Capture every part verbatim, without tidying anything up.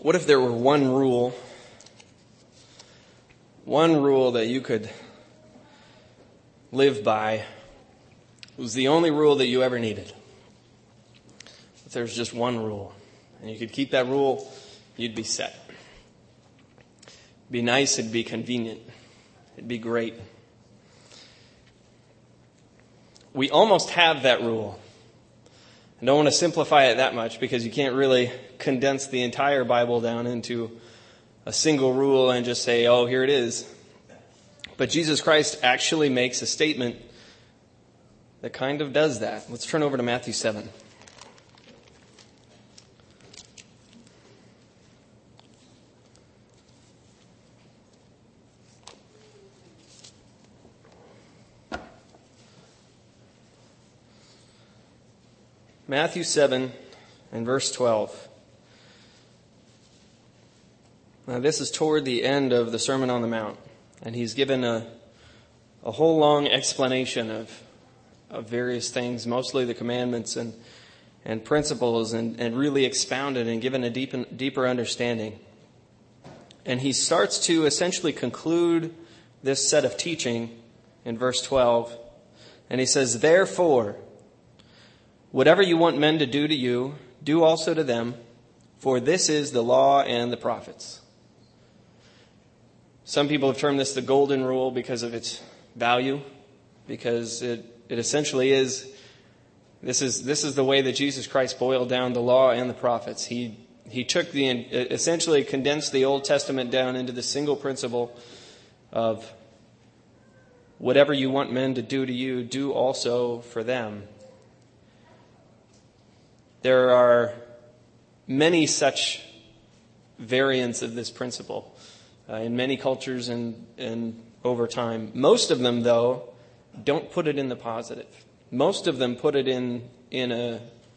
What if there were one rule, one rule that you could live by? It was the only rule that you ever needed. If there's just one rule, and you could keep that rule, you'd be set. It'd be nice, it'd be convenient, it'd be great. We almost have that rule. I don't want to simplify it that much because you can't really condense the entire Bible down into a single rule and just say, oh, here it is. But Jesus Christ actually makes a statement that kind of does that. Let's turn over to Matthew seven. Matthew seven and verse twelve. Now this is toward the end of the Sermon on the Mount, and he's given a a whole long explanation of of various things, mostly the commandments and and principles, and, and really expounded and given a deep, deeper understanding. And he starts to essentially conclude this set of teaching in verse twelve, and he says, "Therefore, whatever you want men to do to you, do also to them, for this is the law and the prophets." Some people have termed this the golden rule because of its value, because it, it essentially is, this is this is the way that Jesus Christ boiled down the law and the prophets. He he took the, essentially condensed the Old Testament down into the single principle of whatever you want men to do to you, do also for them. There are many such variants of this principle uh, in many cultures and, and over time. Most of them, though, don't put it in the positive. Most of them put it in in a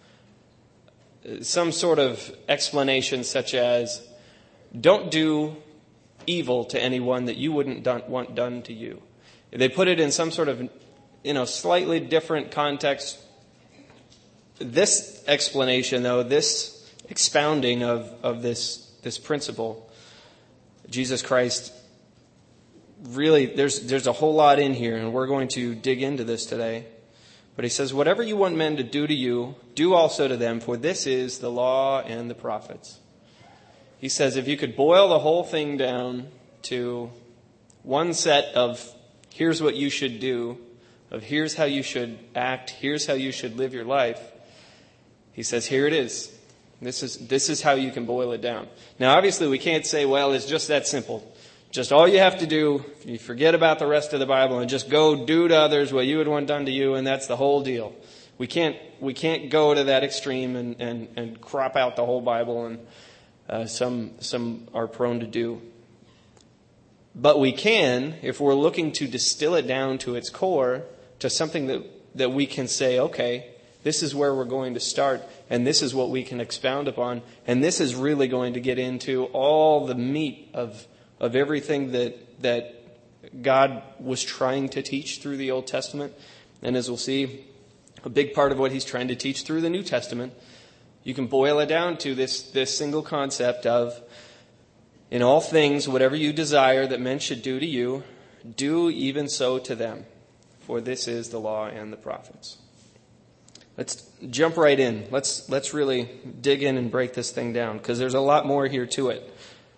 some sort of explanation such as, don't do evil to anyone that you wouldn't done, want done to you. They put it in some sort of, you know, slightly different context. This explanation, though, this expounding of, of this this principle, Jesus Christ, really, there's there's a whole lot in here, and we're going to dig into this today. But he says, whatever you want men to do to you, do also to them, for this is the law and the prophets. He says, if you could boil the whole thing down to one set of here's what you should do, of here's how you should act, here's how you should live your life, he says, here it is. This is this is how you can boil it down. Now, obviously, we can't say, well, it's just that simple. Just all you have to do, you forget about the rest of the Bible and just go do to others what you would want done to you, and that's the whole deal. We can't we can't go to that extreme and, and, and crop out the whole Bible, and uh, some some are prone to do. But we can, if we're looking to distill it down to its core, to something that, that we can say, okay, this is where we're going to start, and this is what we can expound upon, and this is really going to get into all the meat of of everything that that God was trying to teach through the Old Testament. And as we'll see, a big part of what he's trying to teach through the New Testament, you can boil it down to this, this single concept of, in all things, whatever you desire that men should do to you, do even so to them. For this is the law and the prophets. Let's jump right in. Let's let's really dig in and break this thing down, because there's a lot more here to it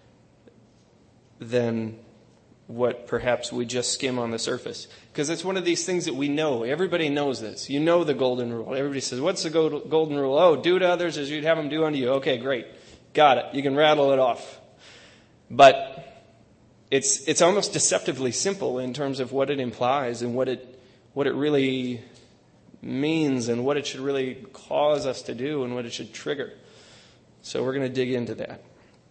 than what perhaps we just skim on the surface. Because it's one of these things that we know. Everybody knows this. You know the golden rule. Everybody says, what's the golden rule? Oh, do to others as you'd have them do unto you. Okay, great. Got it. You can rattle it off. But it's it's almost deceptively simple in terms of what it implies and what it what it really means and what it should really cause us to do and what it should trigger. So we're going to dig into that.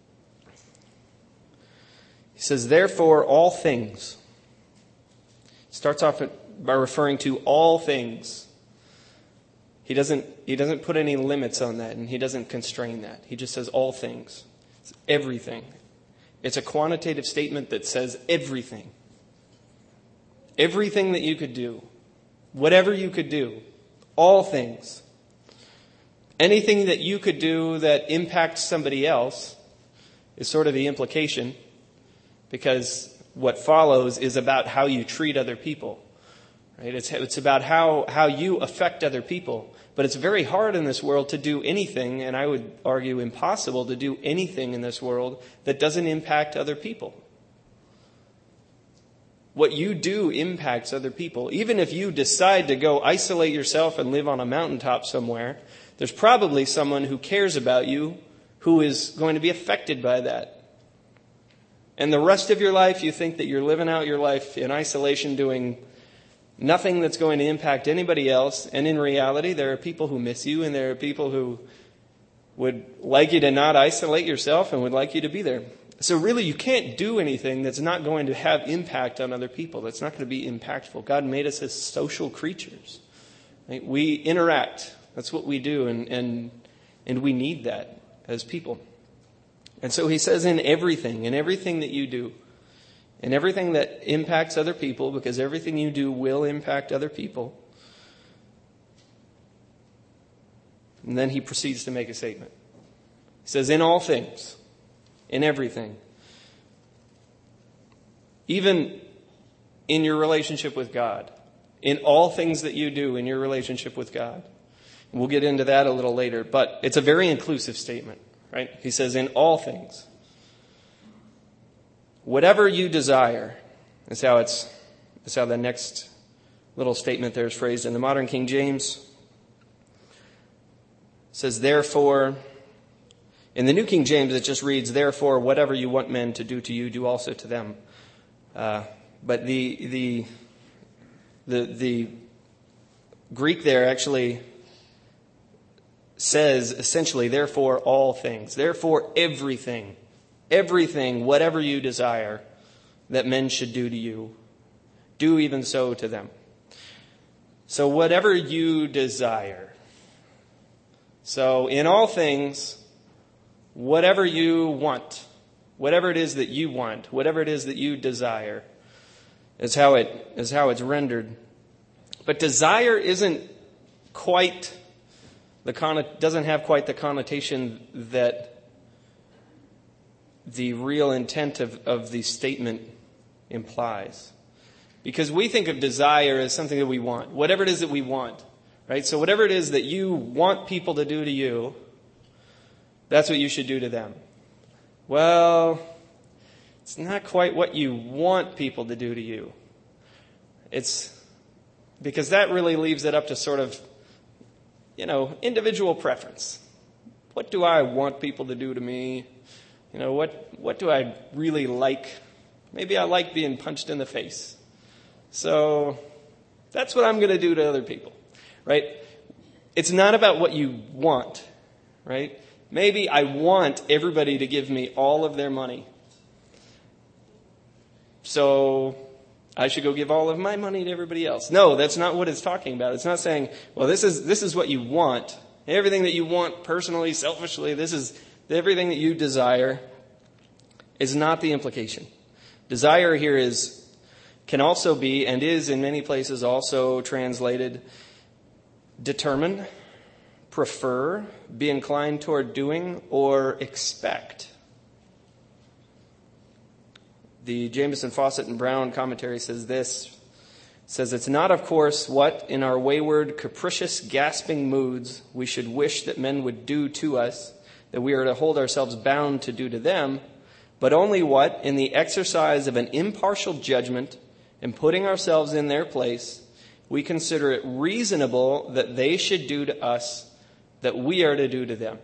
He says, therefore, all things. Starts off by referring to all things. He doesn't, he doesn't put any limits on that, and he doesn't constrain that. He just says all things. It's everything. It's a quantitative statement that says everything. Everything that you could do. Whatever you could do. All things. Anything that you could do that impacts somebody else, is sort of the implication, because what follows is about how you treat other people. Right? It's, it's about how, how you affect other people. But it's very hard in this world to do anything, and I would argue impossible to do anything in this world that doesn't impact other people. What you do impacts other people. Even if you decide to go isolate yourself and live on a mountaintop somewhere, there's probably someone who cares about you who is going to be affected by that. And the rest of your life, you think that you're living out your life in isolation, doing nothing that's going to impact anybody else. And in reality, there are people who miss you, and there are people who would like you to not isolate yourself and would like you to be there. So really, you can't do anything that's not going to have impact on other people, that's not going to be impactful. God made us as social creatures. Right? We interact. That's what we do, and, and, and we need that as people. And so he says in everything, in everything that you do, in everything that impacts other people, because everything you do will impact other people. And then he proceeds to make a statement. He says, in all things, in everything, even in your relationship with God, in all things that you do in your relationship with God. We'll get into that a little later, but it's a very inclusive statement, right? He says, in all things, whatever you desire, is how it's, is how the next little statement there is phrased. In the modern King James, it says, therefore. In the New King James, it just reads, therefore, whatever you want men to do to you, do also to them. Uh, but the the the the Greek there actually says essentially, therefore, all things, therefore, everything. Everything, whatever you desire that men should do to you, do even so to them. So whatever you desire. So in all things, whatever you want, whatever it is that you want, whatever it is that you desire, is how it is how it's rendered. But desire isn't quite the con- doesn't have quite the connotation that the real intent of, of the statement implies. Because we think of desire as something that we want. Whatever it is that we want. Right? So whatever it is that you want people to do to you, that's what you should do to them. Well, it's not quite what you want people to do to you. It's because that really leaves it up to sort of, you know, individual preference. What do I want people to do to me? You know, what, what do I really like? Maybe I like being punched in the face. So that's what I'm going to do to other people, right? It's not about what you want, right? Maybe I want everybody to give me all of their money. So I should go give all of my money to everybody else. No, that's not what it's talking about. It's not saying, well, this is this is what you want. Everything that you want personally, selfishly, this is everything that you desire is not the implication. Desire here is can also be and is in many places also translated determine, prefer, be inclined toward doing, or expect. The Jameson, Fawcett, and Brown commentary says this. It says, it's not, of course, what in our wayward, capricious, gasping moods we should wish that men would do to us, that we are to hold ourselves bound to do to them, but only what, in the exercise of an impartial judgment and putting ourselves in their place, we consider it reasonable that they should do to us that we are to do to them.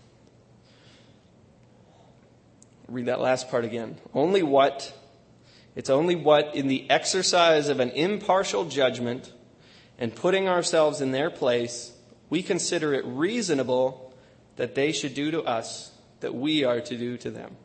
Read that last part again. Only what, it's only what in the exercise of an impartial judgment and putting ourselves in their place, we consider it reasonable that they should do to us that we are to do to them.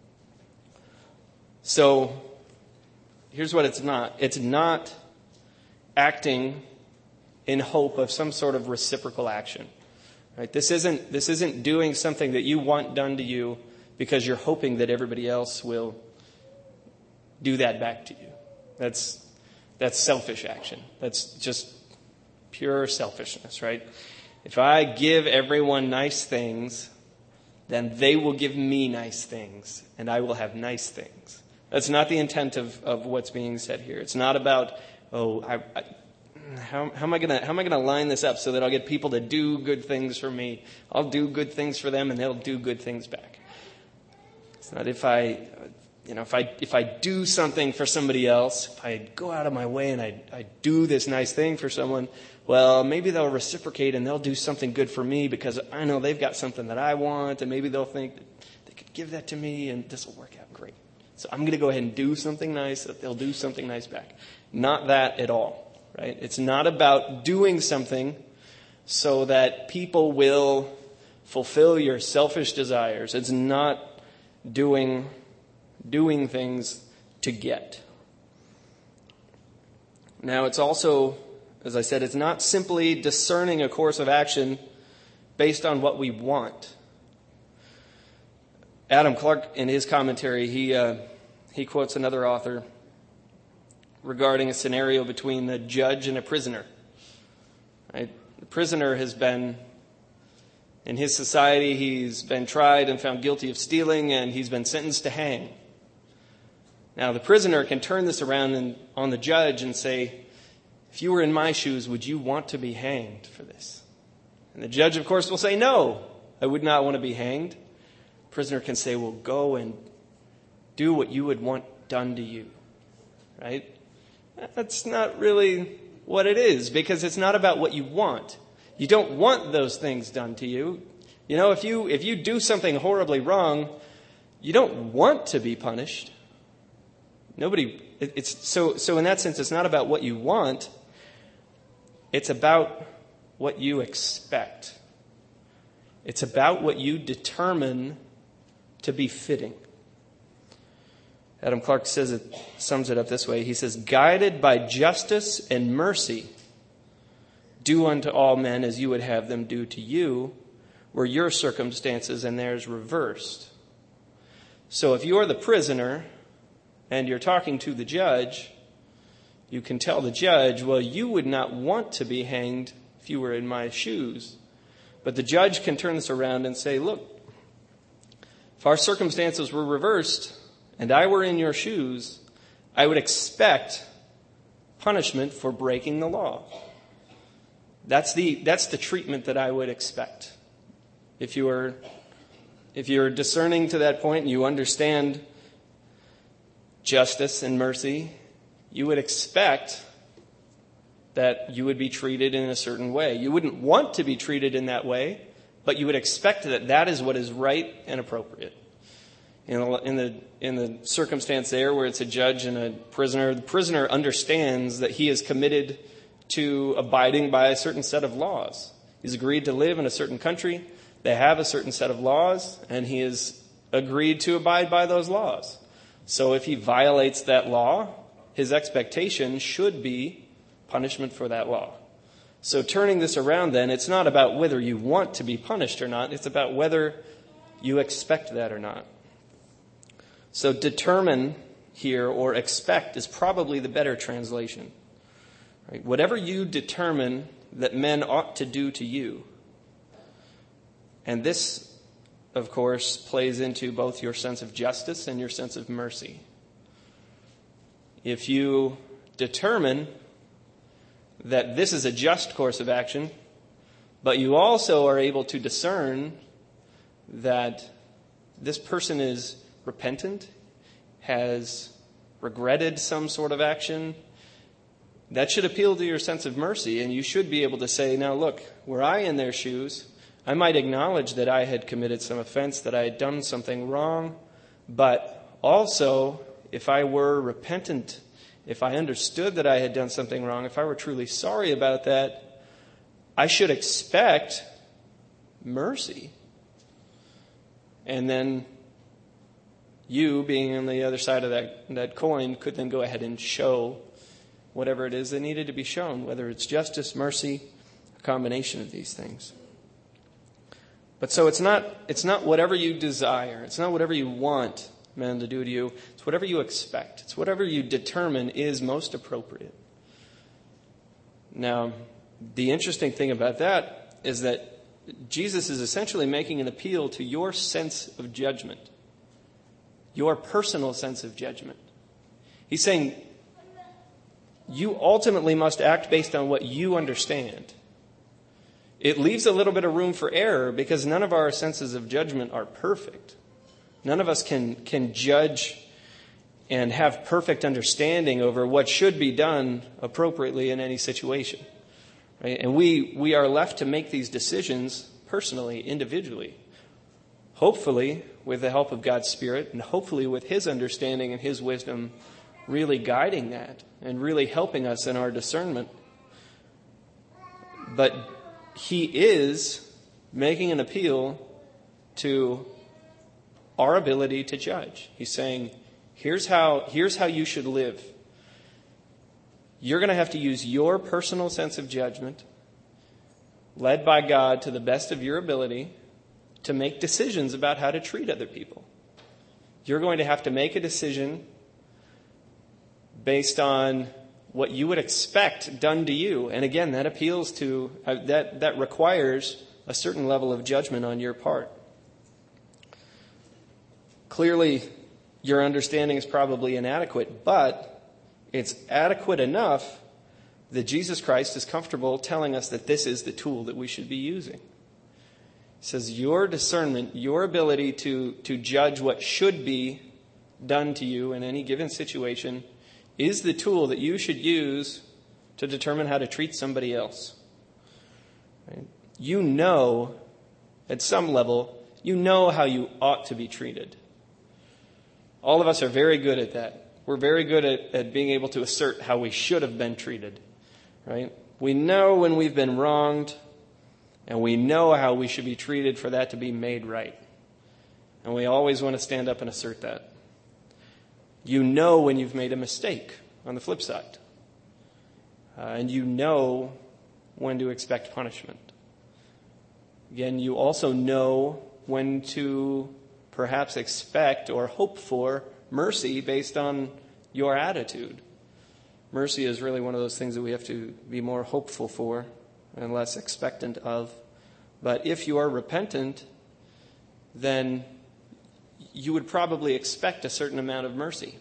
So, here's what it's not. It's not acting in hope of some sort of reciprocal action. Right? This isn't this isn't doing something that you want done to you because you're hoping that everybody else will do that back to you. That's that's selfish action. That's just pure selfishness, right? If I give everyone nice things, then they will give me nice things, and I will have nice things. That's not the intent of, of what's being said here. It's not about, oh, I, I, how, how am I gonna how am I gonna line this up so that I'll get people to do good things for me? I'll do good things for them, and they'll do good things back. It's not if I, you know, if I if I do something for somebody else, if I go out of my way and I I do this nice thing for someone, well, maybe they'll reciprocate and they'll do something good for me because I know they've got something that I want, and maybe they'll think that they could give that to me, and this will work out great. So I'm going to go ahead and do something nice, that they'll do something nice back. Not that at all, right? It's not about doing something so that people will fulfill your selfish desires. It's not doing, doing things to get. Now, it's also, as I said, it's not simply discerning a course of action based on what we want. Adam Clark, in his commentary, he uh, he quotes another author regarding a scenario between a judge and a prisoner. Right? The prisoner has been, in his society, he's been tried and found guilty of stealing, and he's been sentenced to hang. Now, the prisoner can turn this around and, on the judge and say, if you were in my shoes, would you want to be hanged for this? And the judge, of course, will say, no, I would not want to be hanged. Prisoner can say, well, go and do what you would want done to you, right? That's not really what it is, because it's not about what you want. You don't want those things done to you. You know, if you if you do something horribly wrong, you don't want to be punished. Nobody, it, it's so so in that sense, it's not about what you want. It's about what you expect. It's about what you determine to be fitting. Adam Clark says it, sums it up this way. He says, guided by justice and mercy, do unto all men as you would have them do to you, were your circumstances and theirs reversed. So if you are the prisoner and you're talking to the judge, you can tell the judge, well, you would not want to be hanged if you were in my shoes. But the judge can turn this around and say, look, if our circumstances were reversed and I were in your shoes, I would expect punishment for breaking the law. That's the that's the treatment that I would expect. If you are if you're discerning to that point and you understand justice and mercy, you would expect that you would be treated in a certain way. You wouldn't want to be treated in that way, but you would expect that that is what is right and appropriate. In the, in the in the circumstance there where it's a judge and a prisoner, the prisoner understands that he is committed to abiding by a certain set of laws. He's agreed to live in a certain country. They have a certain set of laws, and he has agreed to abide by those laws. So if he violates that law, his expectation should be punishment for that law. So turning this around then, it's not about whether you want to be punished or not. It's about whether you expect that or not. So determine here, or expect, is probably the better translation. Right? Whatever you determine that men ought to do to you. And this, of course, plays into both your sense of justice and your sense of mercy. If you determine that this is a just course of action, but you also are able to discern that this person is repentant, has regretted some sort of action, that should appeal to your sense of mercy, and you should be able to say, now look, were I in their shoes, I might acknowledge that I had committed some offense, that I had done something wrong, but also, if I were repentant, if I understood that I had done something wrong, if I were truly sorry about that, I should expect mercy. And then you, being on the other side of that, that coin, could then go ahead and show whatever it is that needed to be shown, whether it's justice, mercy, a combination of these things. But so it's not it's not whatever you desire. It's not whatever you want men to do to you. It's whatever you expect. It's whatever you determine is most appropriate. Now, the interesting thing about that is that Jesus is essentially making an appeal to your sense of judgment, your personal sense of judgment. He's saying you ultimately must act based on what you understand. It leaves a little bit of room for error because none of our senses of judgment are perfect. None of us can, can judge and have perfect understanding over what should be done appropriately in any situation. Right? And we, we are left to make these decisions personally, individually. Hopefully, with the help of God's Spirit, and hopefully with His understanding and His wisdom really guiding that and really helping us in our discernment. But He is making an appeal to our ability to judge. He's saying, here's how, here's how you should live. You're going to have to use your personal sense of judgment, led by God to the best of your ability, to make decisions about how to treat other people. You're going to have to make a decision based on what you would expect done to you. And again, that appeals to, uh, that, that requires a certain level of judgment on your part. Clearly, your understanding is probably inadequate, but it's adequate enough that Jesus Christ is comfortable telling us that this is the tool that we should be using. He says your discernment, your ability to, to judge what should be done to you in any given situation is the tool that you should use to determine how to treat somebody else. Right? You know, at some level, you know how you ought to be treated. All of us are very good at that. We're very good at, at being able to assert how we should have been treated. Right? We know when we've been wronged, and we know how we should be treated for that to be made right. And we always want to stand up and assert that. You know when you've made a mistake on the flip side. Uh, and you know when to expect punishment. Again, you also know when to perhaps expect or hope for mercy based on your attitude. Mercy is really one of those things that we have to be more hopeful for and less expectant of. But if you are repentant, then you would probably expect a certain amount of mercy.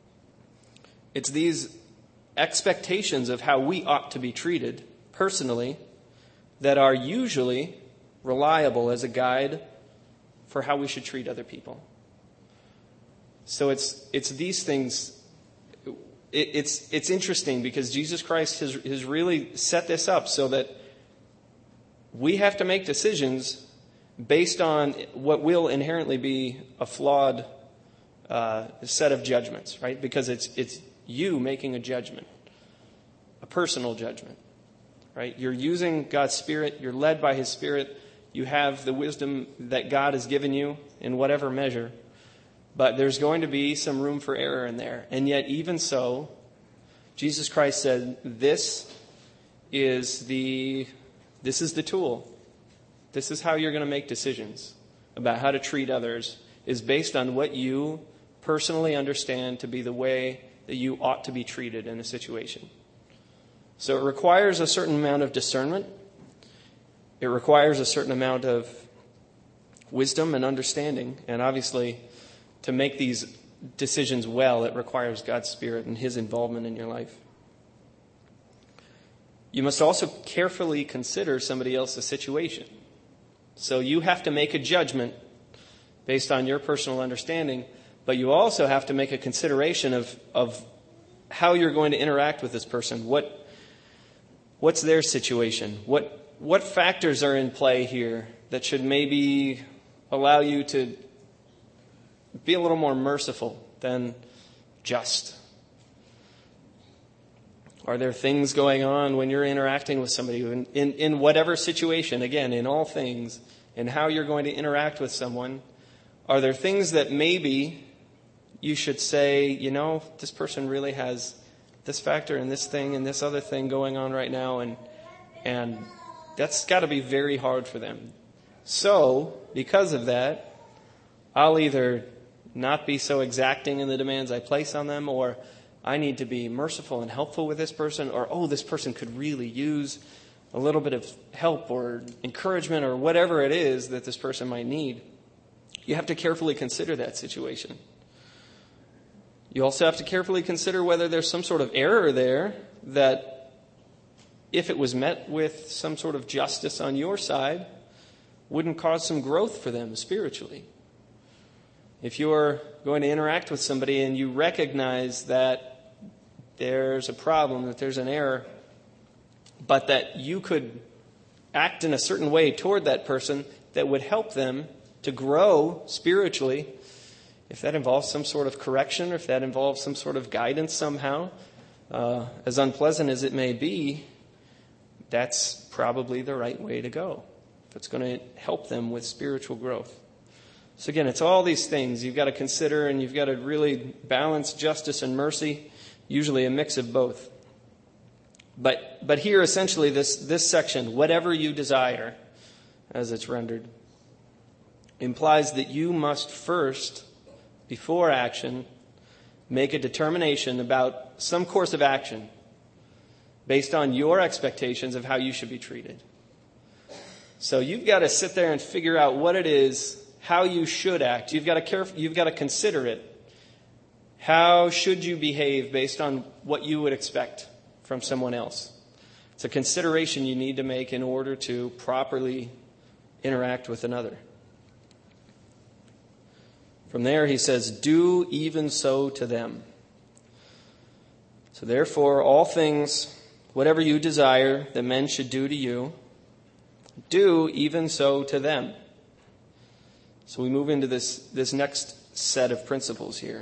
It's these expectations of how we ought to be treated personally that are usually reliable as a guide for how we should treat other people. So it's it's these things. It, it's it's interesting because Jesus Christ has has really set this up so that we have to make decisions based on what will inherently be a flawed uh, set of judgments, right? Because it's it's you making a judgment, a personal judgment, right? You're using God's Spirit. You're led by His Spirit. You have the wisdom that God has given you in whatever measure. But there's going to be some room for error in there. And yet, even so, Jesus Christ said, this is the, this is the tool. This is how you're going to make decisions about how to treat others, is based on what you personally understand to be the way that you ought to be treated in a situation. So it requires a certain amount of discernment. It requires a certain amount of wisdom and understanding. And obviously, to make these decisions well, it requires God's Spirit and His involvement in your life. You must also carefully consider somebody else's situation. So you have to make a judgment based on your personal understanding, but you also have to make a consideration of, of how you're going to interact with this person. What, what's their situation? What What factors are in play here that should maybe allow you to be a little more merciful than just? Are there things going on when you're interacting with somebody in, in, in whatever situation, again, in all things, and how you're going to interact with someone? Are there things that maybe you should say, you know, this person really has this factor and this thing and this other thing going on right now, and and that's got to be very hard for them. So, because of that, I'll either not be so exacting in the demands I place on them, or I need to be merciful and helpful with this person, or, oh, this person could really use a little bit of help or encouragement or whatever it is that this person might need, you have to carefully consider that situation. You also have to carefully consider whether there's some sort of error there that, if it was met with some sort of justice on your side, wouldn't cause some growth for them spiritually. If you're going to interact with somebody and you recognize that there's a problem, that there's an error, but that you could act in a certain way toward that person that would help them to grow spiritually, if that involves some sort of correction, or if that involves some sort of guidance somehow, uh, as unpleasant as it may be, that's probably the right way to go if it's going to help them with spiritual growth. So again, it's all these things you've got to consider, and you've got to really balance justice and mercy, usually a mix of both. But but here, essentially, this, this section, whatever you desire, as it's rendered, implies that you must first, before action, make a determination about some course of action based on your expectations of how you should be treated. So you've got to sit there and figure out what it is, how you should act. You've got to care, you've got to consider it. How should you behave based on what you would expect from someone else? It's a consideration you need to make in order to properly interact with another. From there, he says, do even so to them. So therefore, all things, whatever you desire that men should do to you, do even so to them. So we move into this, this next set of principles here.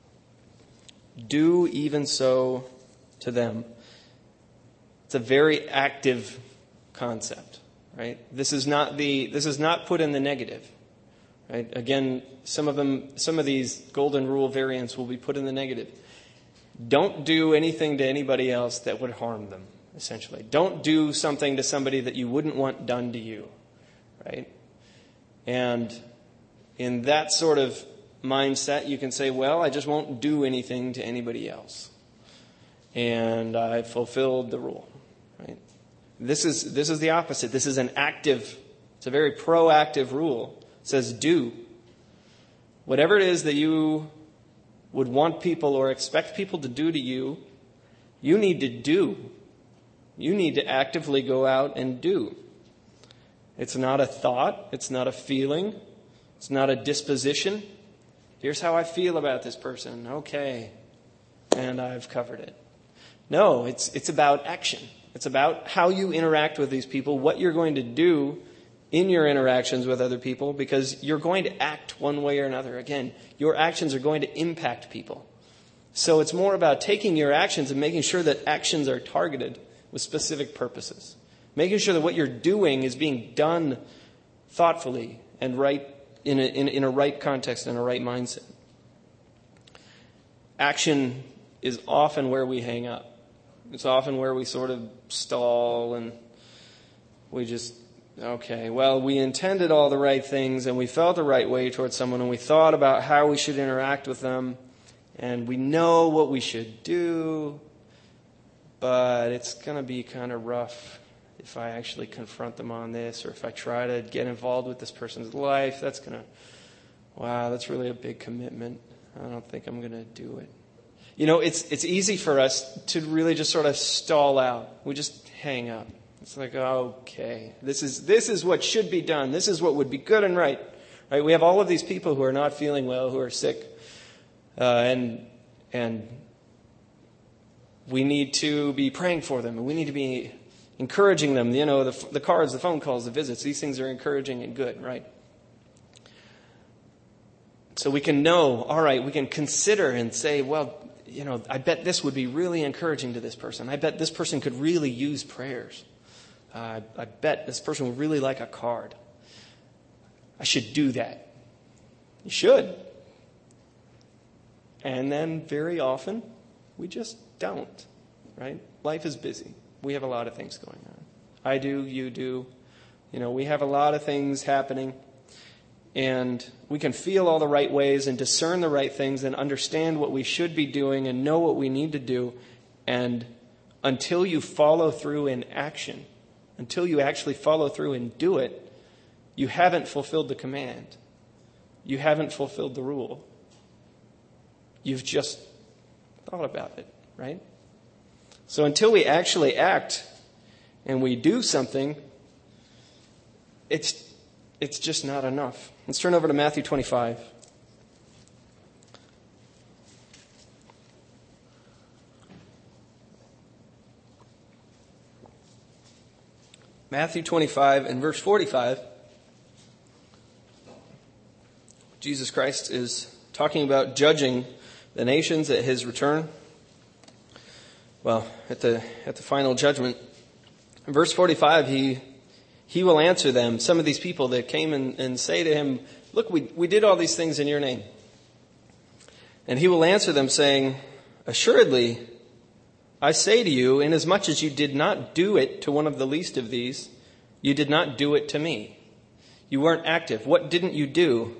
Do even so to them. It's a very active concept, right? This is not the this is not put in the negative. Right? Again, some of them, some of these golden rule variants will be put in the negative. Don't do anything to anybody else that would harm them, essentially. Don't do something to somebody that you wouldn't want done to you, right? And in that sort of mindset, you can say, well, I just won't do anything to anybody else. And I fulfilled the rule, right? This is, this is the opposite. This is an active, it's a very proactive rule. It says do. Whatever it is that you would want people or expect people to do to you, you need to do. You need to actively go out and do. It's not a thought. It's not a feeling. It's not a disposition. Here's how I feel about this person. Okay. And I've covered it. No, it's it's about action. It's about how you interact with these people, what you're going to do in your interactions with other people, because you're going to act one way or another. Again, your actions are going to impact people. So it's more about taking your actions and making sure that actions are targeted with specific purposes. Making sure that what you're doing is being done thoughtfully and right in a, in, in a right context and a right mindset. Action is often where we hang up. It's often where we sort of stall and we just, okay, well, we intended all the right things and we felt the right way towards someone and we thought about how we should interact with them and we know what we should do, but it's going to be kind of rough if I actually confront them on this, or if I try to get involved with this person's life. That's going to, wow, that's really a big commitment. I don't think I'm going to do it. You know, it's it's easy for us to really just sort of stall out. We just hang up. It's like, okay, this is this is what should be done. This is what would be good and right. Right? We have all of these people who are not feeling well, who are sick, uh, and and we need to be praying for them, and we need to be encouraging them. You know, the the cards, the phone calls, the visits. These things are encouraging and good, right? So we can know. All right, we can consider and say, well, you know, I bet this would be really encouraging to this person. I bet this person could really use prayers. Uh, I bet this person would really like a card. I should do that. You should. And then very often, we just don't, right? Life is busy. We have a lot of things going on. I do, you do. You know, we have a lot of things happening. And we can feel all the right ways and discern the right things and understand what we should be doing and know what we need to do. And until you follow through in action, until you actually follow through and do it, you haven't fulfilled the command. You haven't fulfilled the rule. You've just thought about it, right? So until we actually act and we do something, it's it's just not enough. Let's turn over to Matthew twenty-five. Matthew twenty-five and verse forty-five. Jesus Christ is talking about judging the nations at his return. Well, at the at the final judgment. In verse forty-five, he he will answer them, some of these people that came and, and say to him, look, we, we did all these things in your name. And he will answer them saying, assuredly, I say to you, inasmuch as you did not do it to one of the least of these, you did not do it to me. You weren't active. What didn't you do?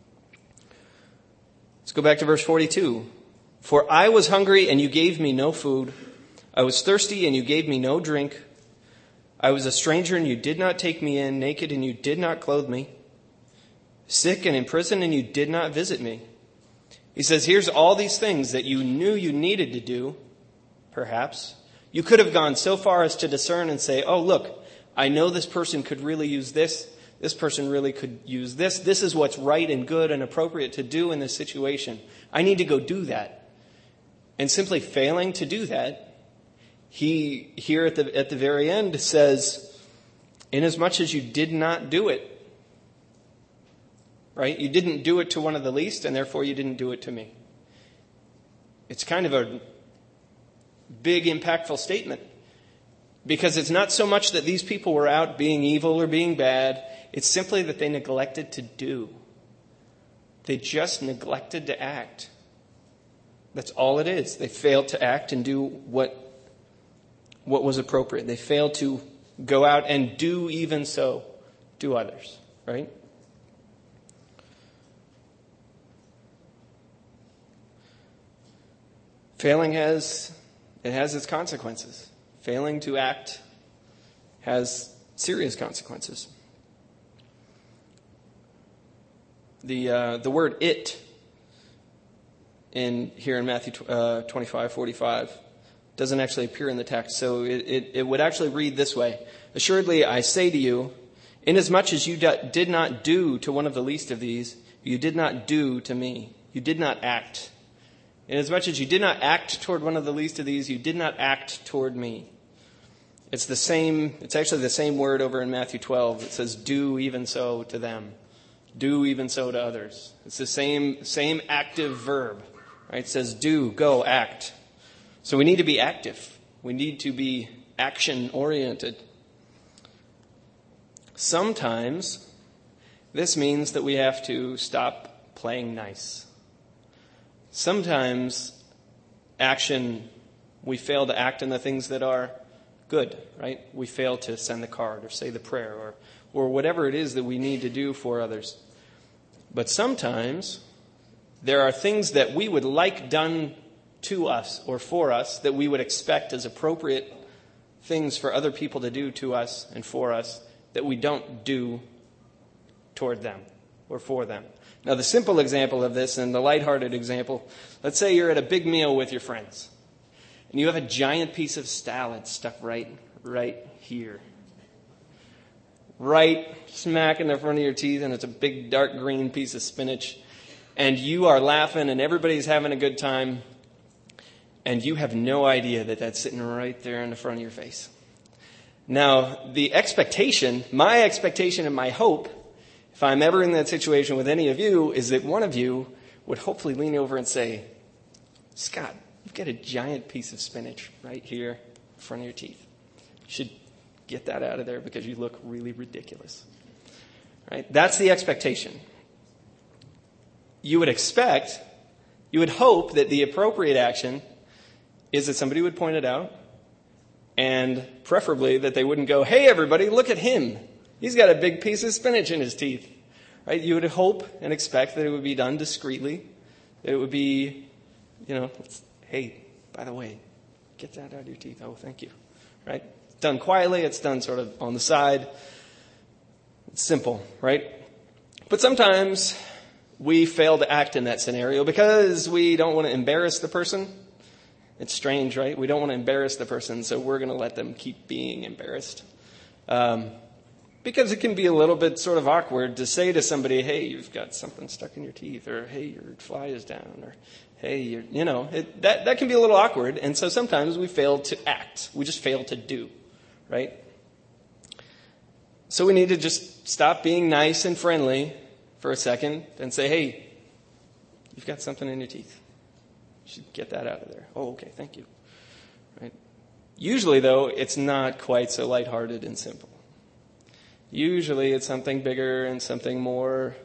Let's go back to verse forty-two. For I was hungry and you gave me no food. I was thirsty and you gave me no drink. I was a stranger and you did not take me in, naked and you did not clothe me, sick and in prison and you did not visit me. He says, here's all these things that you knew you needed to do, perhaps. You could have gone so far as to discern and say, oh, look, I know this person could really use this. This person really could use this. This is what's right and good and appropriate to do in this situation. I need to go do that. And simply failing to do that, he, here at the, at the very end, says, inasmuch as you did not do it, right? You didn't do it to one of the least, and therefore you didn't do it to me. It's kind of a big, impactful statement. Because it's not so much that these people were out being evil or being bad. It's simply that they neglected to do. They just neglected to act. That's all it is. They failed to act and do what, what was appropriate. They failed to go out and do even so to others, right? Failing has, it has its consequences. Failing to act has serious consequences. The uh, the word "it" in here in Matthew uh, twenty-five forty-five doesn't actually appear in the text, so it, it, it would actually read this way: assuredly, I say to you, inasmuch as you did not do to one of the least of these, you did not do to me. You did not act. Inasmuch as you did not act toward one of the least of these, you did not act toward me. It's the same, it's actually the same word over in Matthew twelve. It says, do even so to them. Do even so to others. It's the same, same active verb, right? It says do, go, act. So we need to be active. We need to be action-oriented. Sometimes this means that we have to stop playing nice. Sometimes action, we fail to act in the things that are good, right? We fail to send the card or say the prayer or, or whatever it is that we need to do for others. But sometimes there are things that we would like done to us or for us that we would expect as appropriate things for other people to do to us and for us that we don't do toward them or for them. Now, the simple example of this and the lighthearted example, let's say you're at a big meal with your friends and you have a giant piece of salad stuck right, right here. Right smack in the front of your teeth, and it's a big dark green piece of spinach. And you are laughing and everybody's having a good time. And you have no idea that that's sitting right there in the front of your face. Now, the expectation, my expectation and my hope, if I'm ever in that situation with any of you, is that one of you would hopefully lean over and say, Scott, you've got a giant piece of spinach right here in front of your teeth. You should get that out of there because you look really ridiculous. Right? That's the expectation. You would expect, you would hope that the appropriate action is that somebody would point it out, and preferably that they wouldn't go, hey, everybody, look at him. He's got a big piece of spinach in his teeth. Right? You would hope and expect that it would be done discreetly, that it would be, you know, hey, by the way, get that out of your teeth. Oh, thank you. Right? done quietly. It's done sort of on the side. It's simple, right? But sometimes we fail to act in that scenario because we don't want to embarrass the person. It's strange, right? We don't want to embarrass the person, so we're going to let them keep being embarrassed. Um, because it can be a little bit sort of awkward to say to somebody, hey, you've got something stuck in your teeth, or hey, your fly is down, or hey, you're, you know, it, that, that can be a little awkward. And so sometimes we fail to act. We just fail to do, right? So we need to just stop being nice and friendly for a second and say, hey, you've got something in your teeth. You should get that out of there. Oh, okay, thank you. Right? Usually, though, it's not quite so lighthearted and simple. Usually, it's something bigger and something more,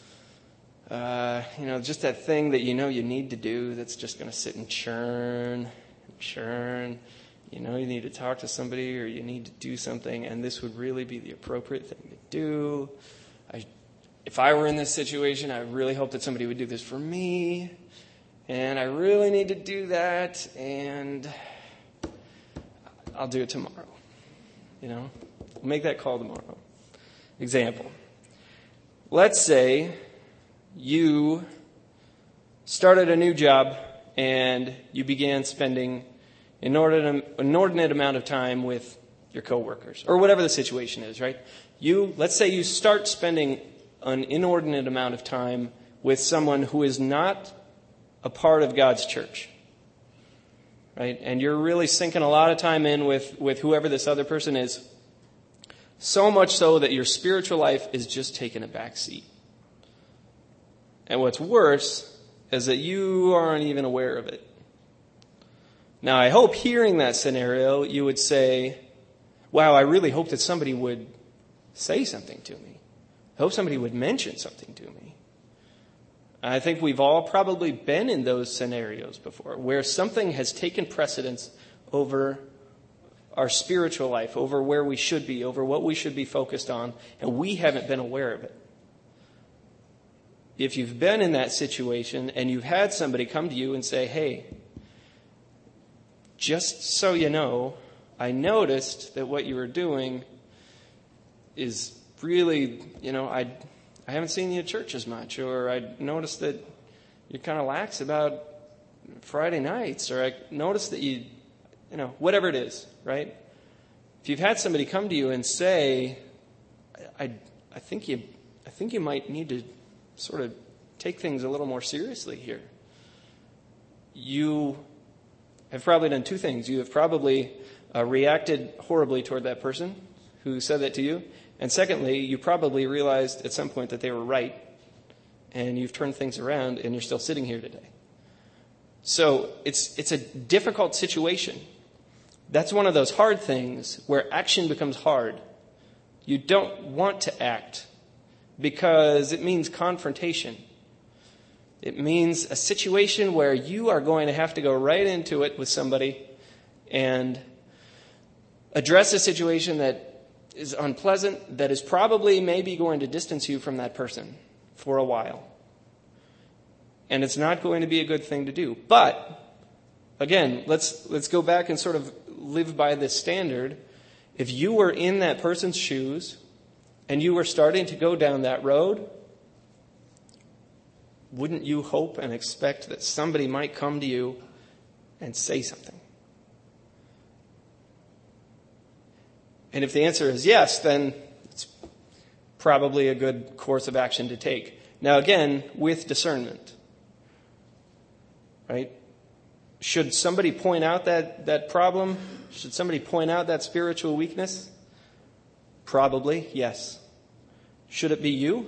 uh, you know, just that thing that you know you need to do that's just going to sit and churn and churn. You know, you need to talk to somebody or you need to do something, and this would really be the appropriate thing to do. I, if I were in this situation, I really hope that somebody would do this for me. And I really need to do that, and I'll do it tomorrow. You know, we'll make that call tomorrow. Example. Let's say you started a new job and you began spending an inordinate, inordinate amount of time with your coworkers, or whatever the situation is, right? You, let's say you start spending an inordinate amount of time with someone who is not a part of God's church, right? And you're really sinking a lot of time in with, with whoever this other person is, so much so that your spiritual life is just taking a back seat. And what's worse is that you aren't even aware of it. Now, I hope hearing that scenario, you would say, wow, I really hope that somebody would say something to me. I hope somebody would mention something to me. I think we've all probably been in those scenarios before where something has taken precedence over our spiritual life, over where we should be, over what we should be focused on, and we haven't been aware of it. If you've been in that situation and you've had somebody come to you and say, hey, just so you know, I noticed that what you were doing is really, you know, I I haven't seen you at church as much, or I noticed that you're kind of lax about Friday nights, or I noticed that you, you know, whatever it is, right? If you've had somebody come to you and say, I, I think you, I think you might need to sort of take things a little more seriously here. You have probably done two things. You have probably uh, reacted horribly toward that person who said that to you. And secondly, you probably realized at some point that they were right, and you've turned things around, and you're still sitting here today. So it's it's a difficult situation. That's one of those hard things where action becomes hard. You don't want to act because it means confrontation. It means a situation where you are going to have to go right into it with somebody and address a situation that is unpleasant, that is probably maybe going to distance you from that person for a while. And it's not going to be a good thing to do. But, again, let's let's go back and sort of live by this standard. If you were in that person's shoes and you were starting to go down that road, wouldn't you hope and expect that somebody might come to you and say something? And if the answer is yes, then it's probably a good course of action to take. Now, again, with discernment, right? Should somebody point out that, that problem? Should somebody point out that spiritual weakness? Probably, yes. Should it be you?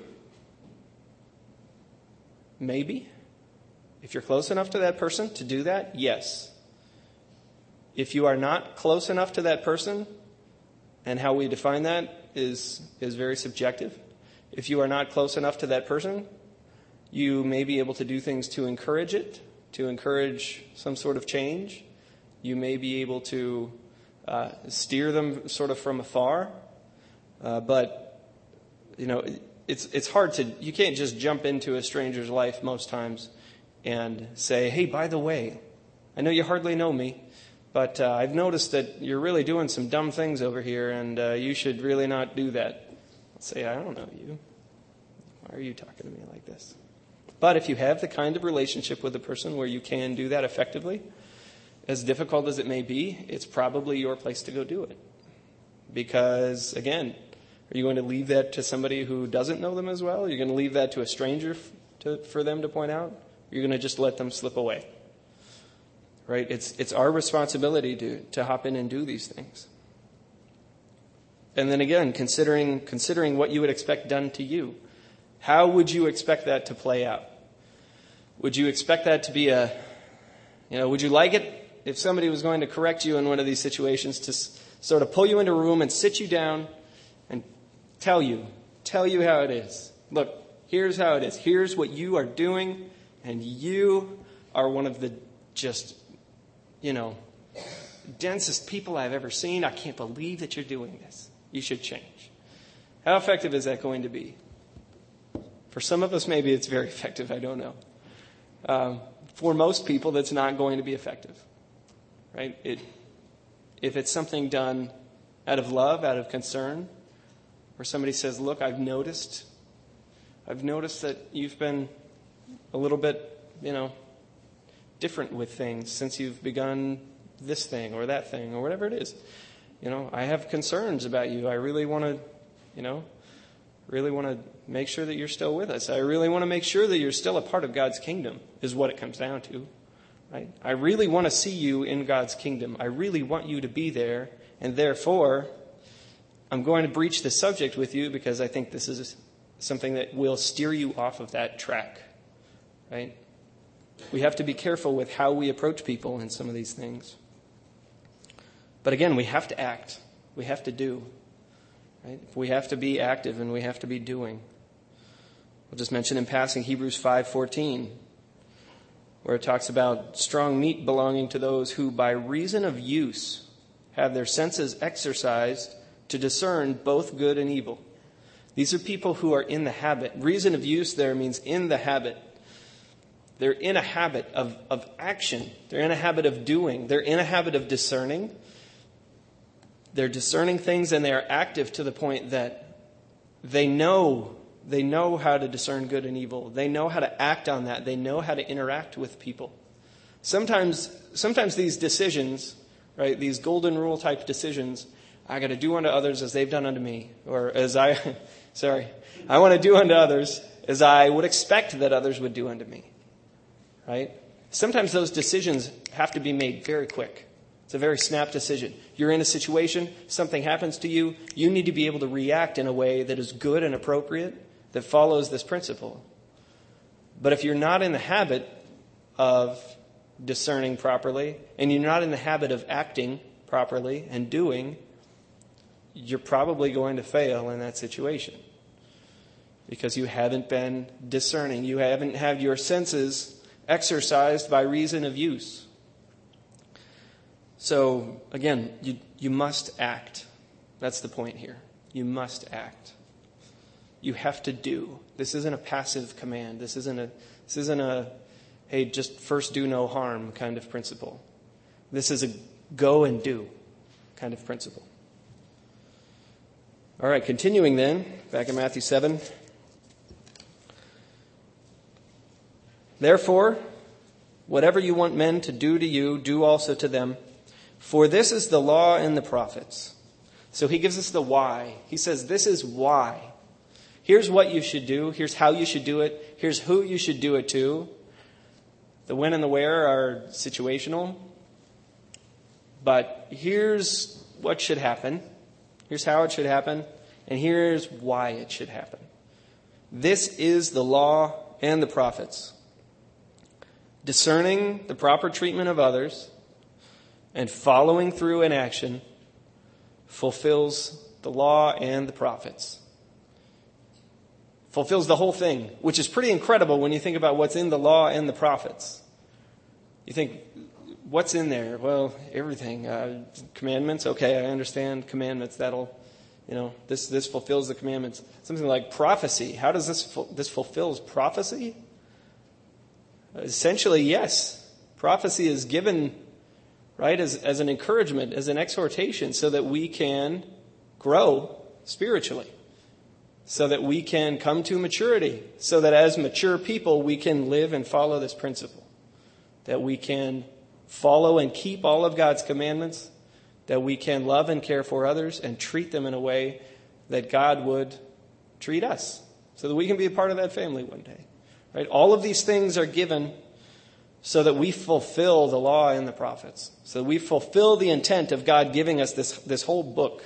Maybe. If you're close enough to that person to do that, yes. If you are not close enough to that person, and how we define that is is very subjective. If you are not close enough to that person, you may be able to do things to encourage it, to encourage some sort of change. You may be able to uh, steer them sort of from afar. Uh, but, you know, it's it's hard to, you can't just jump into a stranger's life most times and say, hey, by the way, I know you hardly know me, but uh, I've noticed that you're really doing some dumb things over here, and uh, you should really not do that. I'll say, I don't know you. Why are you talking to me like this? But if you have the kind of relationship with a person where you can do that effectively, as difficult as it may be, it's probably your place to go do it. Because, again, are you going to leave that to somebody who doesn't know them as well? Are you going to leave that to a stranger f- to, for them to point out? Or you're going to just let them slip away? Right? It's it's our responsibility to, to hop in and do these things. And then again, considering considering what you would expect done to you. How would you expect that to play out? Would you expect that to be a, you know, would you like it if somebody was going to correct you in one of these situations to s- sort of pull you into a room and sit you down and tell you, tell you how it is. Look, here's how it is. Here's what you are doing, and you are one of the just, you know, densest people I've ever seen. I can't believe that you're doing this. You should change. How effective is that going to be? For some of us, maybe it's very effective. I don't know. Um, for most people, that's not going to be effective, right? It, if it's something done out of love, out of concern, where somebody says, look, I've noticed, I've noticed that you've been a little bit, you know, different with things since you've begun this thing or that thing or whatever it is. You know, I have concerns about you. I really want to, you know, really want to make sure that you're still with us. I really want to make sure that you're still a part of God's kingdom, is what it comes down to. Right? I really want to see you in God's kingdom. I really want you to be there. And therefore, I'm going to breach the subject with you because I think this is something that will steer you off of that track. Right? We have to be careful with how we approach people in some of these things. But again, we have to act. We have to do. Right? We have to be active and we have to be doing. We'll just mention in passing Hebrews five fourteen, where it talks about strong meat belonging to those who by reason of use have their senses exercised to discern both good and evil. These are people who are in the habit. Reason of use there means in the habit. They're in a habit of, of action. They're in a habit of doing. They're in a habit of discerning. They're discerning things and they are active to the point that they know, they know how to discern good and evil. They know how to act on that. They know how to interact with people. Sometimes, sometimes these decisions, right, these golden rule type decisions, I got to do unto others as they've done unto me. Or as I, sorry, I want to do unto others as I would expect that others would do unto me. Right? Sometimes those decisions have to be made very quick. It's a very snap decision. You're in a situation, something happens to you, you need to be able to react in a way that is good and appropriate, that follows this principle. But if you're not in the habit of discerning properly, and you're not in the habit of acting properly and doing, you're probably going to fail in that situation. Because you haven't been discerning. You haven't had your senses exercised by reason of use. So, again, you you must act. That's the point here. You must act. You have to do. This isn't a passive command. This isn't a this isn't a hey, just first do no harm kind of principle. This is a go and do kind of principle. All right, continuing then, back in Matthew seven. Therefore, whatever you want men to do to you, do also to them. For this is the law and the prophets. So he gives us the why. He says, this is why. Here's what you should do. Here's how you should do it. Here's who you should do it to. The when and the where are situational. But here's what should happen. Here's how it should happen. And here's why it should happen. This is the law and the prophets. Discerning the proper treatment of others and following through in action fulfills the law and the prophets. Fulfills the whole thing, which is pretty incredible when you think about what's in the law and the prophets. You think, what's in there? Well, everything. Uh, commandments, okay, I understand commandments. That'll, you know, this this fulfills the commandments. Something like prophecy. How does this this fulfills prophecy? Essentially, yes. Prophecy is given right? As, as an encouragement, as an exhortation, so that we can grow spiritually, so that we can come to maturity, so that as mature people we can live and follow this principle, that we can follow and keep all of God's commandments, that we can love and care for others and treat them in a way that God would treat us, so that we can be a part of that family one day. Right? All of these things are given so that we fulfill the law and the prophets, so that we fulfill the intent of God giving us this, this whole book.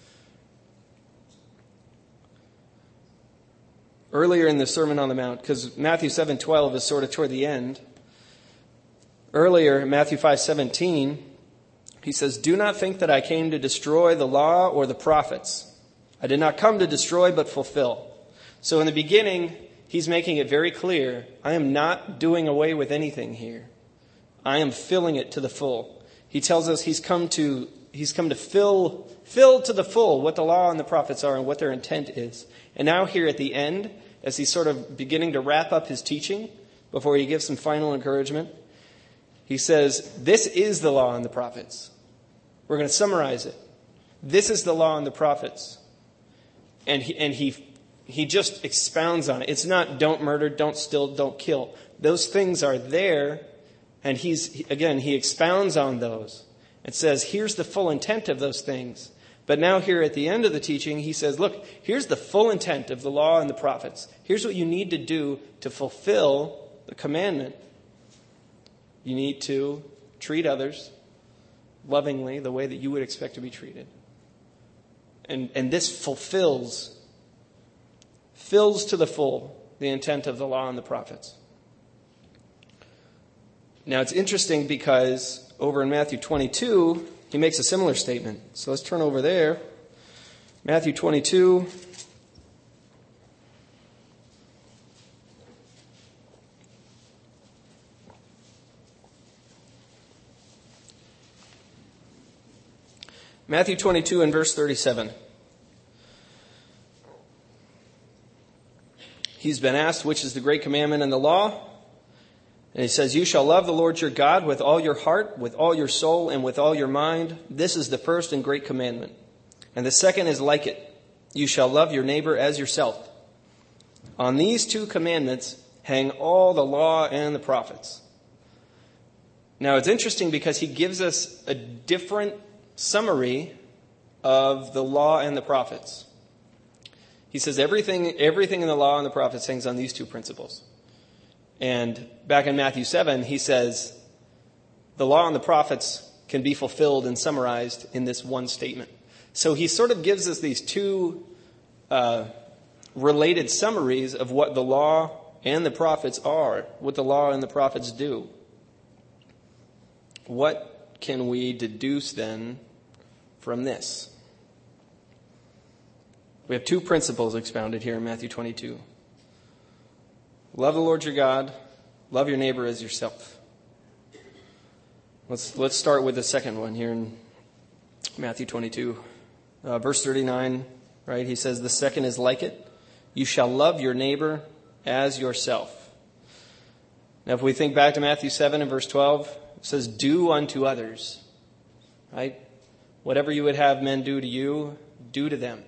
Earlier in the Sermon on the Mount, because Matthew seven twelve is sort of toward the end. Earlier, in Matthew five seventeen, he says, "Do not think that I came to destroy the law or the prophets. I did not come to destroy, but fulfill." So in the beginning, he's making it very clear, I am not doing away with anything here. I am filling it to the full. He tells us he's come to he's come to fill fill to the full what the law and the prophets are and what their intent is. And now here at the end, as he's sort of beginning to wrap up his teaching before he gives some final encouragement, he says, this is the law and the prophets. We're going to summarize it. This is the law and the prophets. And he, and he, he just expounds on it. It's not don't murder, don't steal, don't kill. Those things are there. And he's, again, he expounds on those and says, here's the full intent of those things. But now here at the end of the teaching, he says, look, here's the full intent of the law and the prophets. Here's what you need to do to fulfill the commandment. You need to treat others lovingly the way that you would expect to be treated. And, and this fulfills, fills to the full the intent of the law and the prophets. Now it's interesting because over in Matthew twenty-two, he makes a similar statement. So let's turn over there. Matthew twenty-two. Matthew twenty-two and verse thirty-seven. He's been asked, which is the great commandment in the law? And he says, you shall love the Lord your God with all your heart, with all your soul, and with all your mind. This is the first and great commandment. And the second is like it. You shall love your neighbor as yourself. On these two commandments hang all the law and the prophets. Now it's interesting because he gives us a different summary of the law and the prophets. He says everything, everything in the law and the prophets hangs on these two principles. And back in Matthew seven, he says the law and the prophets can be fulfilled and summarized in this one statement. So he sort of gives us these two uh, related summaries of what the law and the prophets are, what the law and the prophets do. What can we deduce then from this? We have two principles expounded here in Matthew twenty-two. Love the Lord your God. Love your neighbor as yourself. Let's let's start with the second one here in Matthew twenty-two. Uh, verse thirty-nine, right? He says, the second is like it. You shall love your neighbor as yourself. Now, if we think back to Matthew seven and verse twelve, it says, do unto others, right? Whatever you would have men do to you, do to them.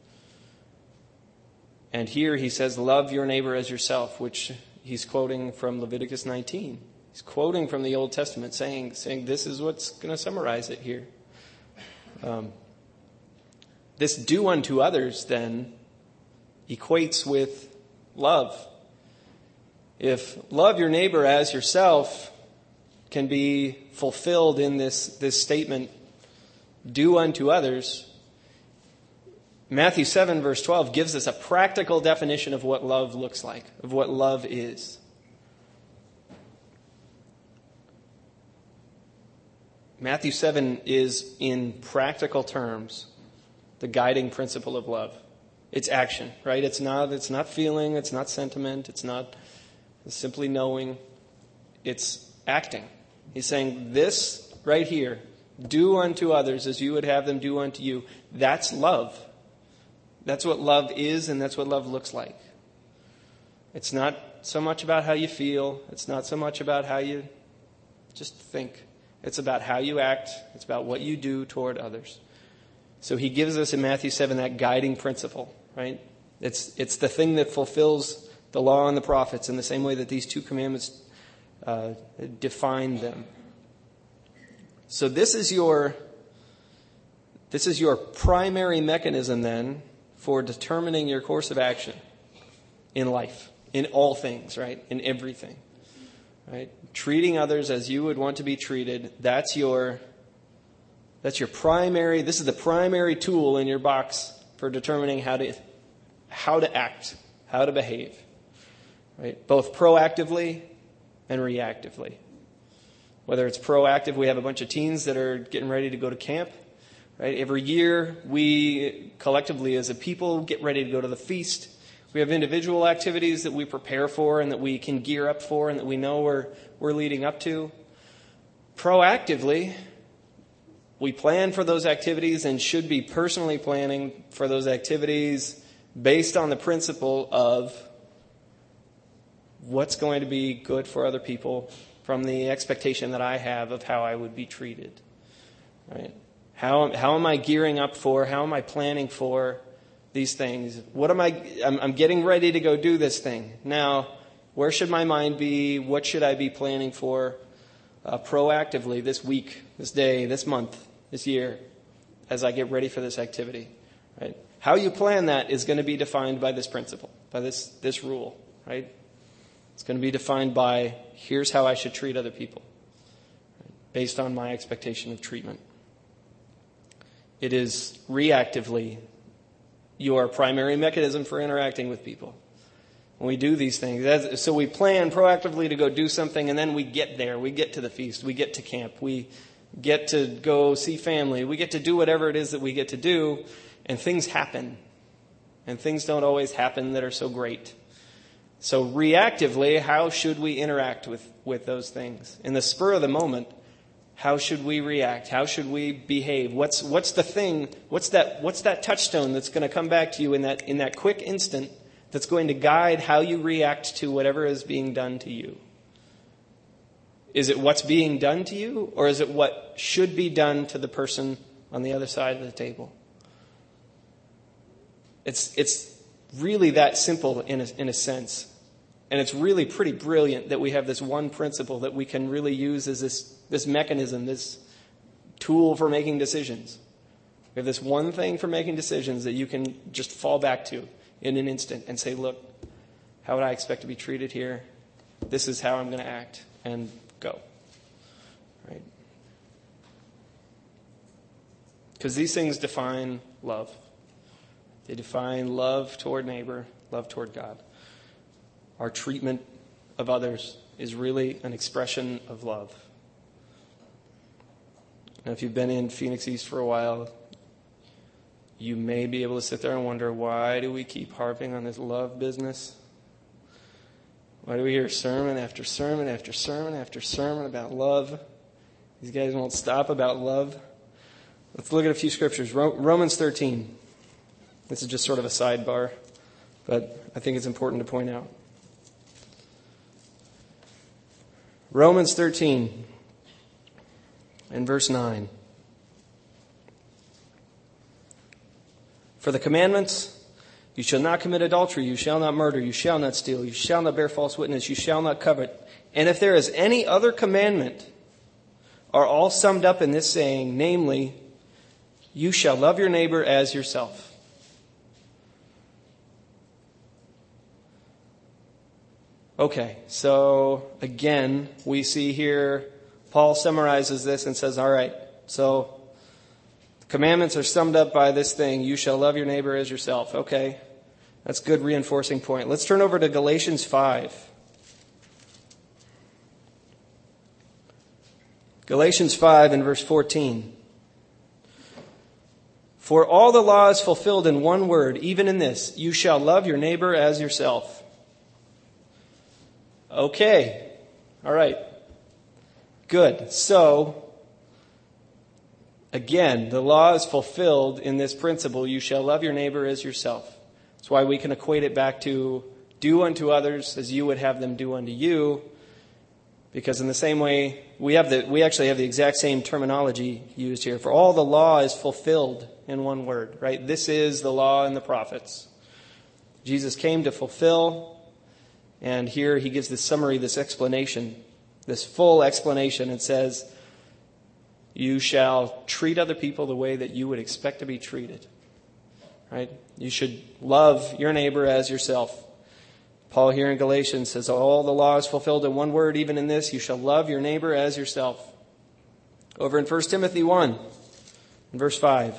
And here he says, love your neighbor as yourself, which he's quoting from Leviticus nineteen. He's quoting from the Old Testament, saying, saying this is what's going to summarize it here. Um, this do unto others, then, equates with love. If love your neighbor as yourself can be fulfilled in this, this statement, do unto others, Matthew seven, verse twelve, gives us a practical definition of what love looks like, of what love is. Matthew seven is, in practical terms, the guiding principle of love. It's action, right? It's not, it's not feeling, it's not sentiment, it's not simply knowing. It's acting. He's saying this right here, do unto others as you would have them do unto you. That's love. That's what love is, and that's what love looks like. It's not so much about how you feel. It's not so much about how you just think. It's about how you act. It's about what you do toward others. So he gives us in Matthew seven that guiding principle, right? It's it's the thing that fulfills the law and the prophets in the same way that these two commandments uh, define them. So this is your this is your primary mechanism then for determining your course of action in life, in all things, right? In everything, right? Treating others as you would want to be treated. That's your that's your primary. This is the primary tool in your box for determining how to how to act, how to behave, right? Both proactively and reactively. Whether it's proactive, we have a bunch of teens that are getting ready to go to camp, right? Every year, we collectively as a people get ready to go to the feast. We have individual activities that we prepare for and that we can gear up for and that we know we're, we're leading up to. Proactively, we plan for those activities and should be personally planning for those activities based on the principle of what's going to be good for other people from the expectation that I have of how I would be treated, right? How, how am I gearing up for, how am I planning for these things? What am I, I'm, I'm getting ready to go do this thing. Now, where should my mind be? What should I be planning for uh, proactively this week, this day, this month, this year, as I get ready for this activity, right? How you plan that is going to be defined by this principle, by this, this rule, right? It's going to be defined by, here's how I should treat other people, right? Based on my expectation of treatment. It is reactively your primary mechanism for interacting with people. When we do these things, so we plan proactively to go do something, and then we get there. We get to the feast. We get to camp. We get to go see family. We get to do whatever it is that we get to do, and things happen. And things don't always happen that are so great. So reactively, how should we interact with, with those things? In the spur of the moment, how should we react? How should we behave? What's what's the thing? What's that what's that touchstone that's going to come back to you in that in that quick instant that's going to guide how you react to whatever is being done to you? Is it what's being done to you, or is it what should be done to the person on the other side of the table? It's it's really that simple in a, in a sense. And it's really pretty brilliant that we have this one principle that we can really use as this, this mechanism, this tool for making decisions. We have this one thing for making decisions that you can just fall back to in an instant and say, look, how would I expect to be treated here? This is how I'm going to act, and go. Right? Because these things define love. They define love toward neighbor, love toward God. Our treatment of others is really an expression of love. Now, if you've been in Phoenix East for a while, you may be able to sit there and wonder, why do we keep harping on this love business? Why do we hear sermon after sermon after sermon after sermon about love? These guys won't stop about love. Let's look at a few scriptures. Romans thirteen. This is just sort of a sidebar, but I think it's important to point out. Romans thirteen and verse nine. For the commandments, you shall not commit adultery, you shall not murder, you shall not steal, you shall not bear false witness, you shall not covet. And if there is any other commandment, are all summed up in this saying, namely, you shall love your neighbor as yourself. Okay, so again, we see here, Paul summarizes this and says, all right, so the commandments are summed up by this thing, you shall love your neighbor as yourself. Okay, that's a good reinforcing point. Let's turn over to Galatians five. Galatians five and verse fourteen. For all the law is fulfilled in one word, even in this, you shall love your neighbor as yourself. Okay. All right. Good. So, again, the law is fulfilled in this principle, you shall love your neighbor as yourself. That's why we can equate it back to do unto others as you would have them do unto you. Because in the same way, we have the we actually have the exact same terminology used here. For all the law is fulfilled in one word, right? This is the law and the prophets. Jesus came to fulfill, and here he gives this summary, this explanation, this full explanation. It says, you shall treat other people the way that you would expect to be treated, right? You should love your neighbor as yourself. Paul here in Galatians says, all the law is fulfilled in one word, even in this, you shall love your neighbor as yourself. Over in First Timothy one, in verse five.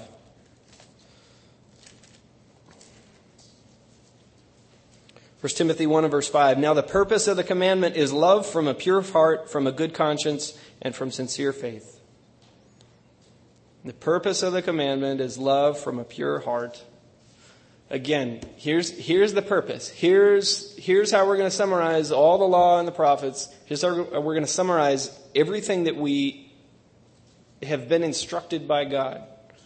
First Timothy one and verse five. Now the purpose of the commandment is love from a pure heart, from a good conscience, and from sincere faith. The purpose of the commandment is love from a pure heart. Again, here's here's the purpose. Here's here's how we're going to summarize all the law and the prophets. Here's how we're going to summarize everything that we have been instructed by God.